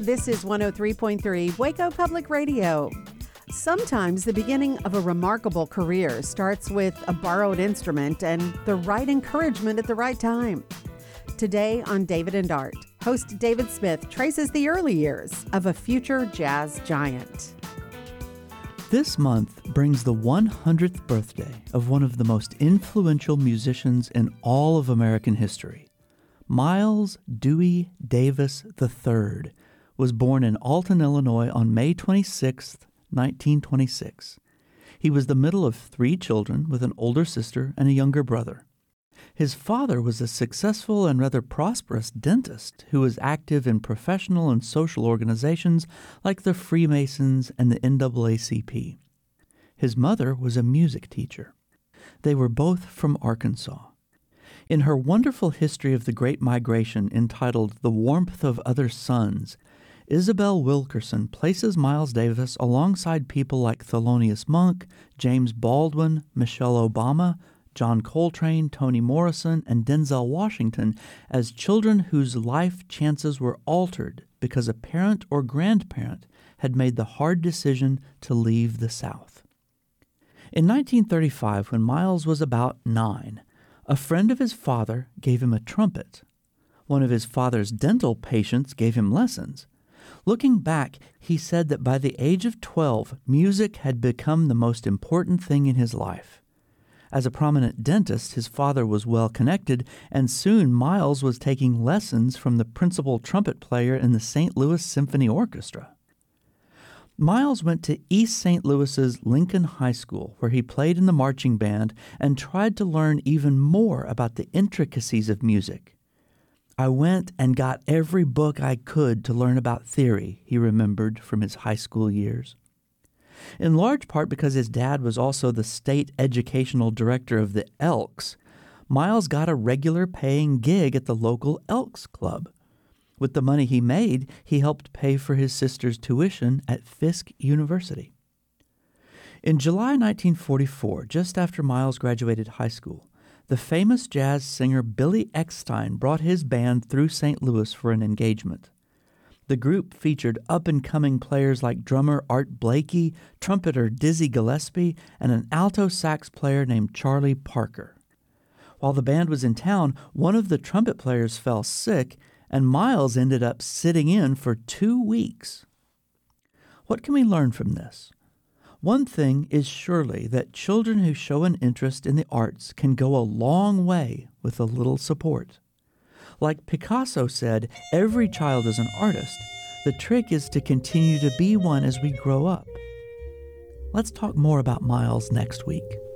This is 103.3 Waco Public Radio. Sometimes the beginning of a remarkable career starts with a borrowed instrument and the right encouragement at the right time. Today on David and Art, host David Smith traces the early years of a future jazz giant. This month brings the 100th birthday of one of the most influential musicians in all of American history. Miles Dewey Davis III was born in Alton, Illinois on May 26, 1926. He was the middle of three children with an older sister and a younger brother. His father was a successful and rather prosperous dentist who was active in professional and social organizations like the Freemasons and the NAACP. His mother was a music teacher. They were both from Arkansas. In her wonderful history of the Great Migration entitled The Warmth of Other Suns, Isabel Wilkerson places Miles Davis alongside people like Thelonious Monk, James Baldwin, Michelle Obama, John Coltrane, Toni Morrison, and Denzel Washington as children whose life chances were altered because a parent or grandparent had made the hard decision to leave the South. In 1935, when Miles was about 9, a friend of his father gave him a trumpet. One of his father's dental patients gave him lessons. Looking back, he said that by the age of 12, music had become the most important thing in his life. As a prominent dentist, his father was well connected, and soon Miles was taking lessons from the principal trumpet player in the St. Louis Symphony Orchestra. Miles went to East St. Louis's Lincoln High School, where he played in the marching band and tried to learn even more about the intricacies of music. I went and got every book I could to learn about theory, he remembered from his high school years. In large part because his dad was also the state educational director of the Elks, Miles got a regular paying gig at the local Elks Club. With the money he made, he helped pay for his sister's tuition at Fisk University. In July 1944, just after Miles graduated high school, the famous jazz singer Billy Eckstine brought his band through St. Louis for an engagement. The group featured up-and-coming players like drummer Art Blakey, trumpeter Dizzy Gillespie, and an alto sax player named Charlie Parker. While the band was in town, one of the trumpet players fell sick, and Miles ended up sitting in for 2 weeks. What can we learn from this? One thing is surely that children who show an interest in the arts can go a long way with a little support. Like Picasso said, every child is an artist. The trick is to continue to be one as we grow up. Let's talk more about Miles next week.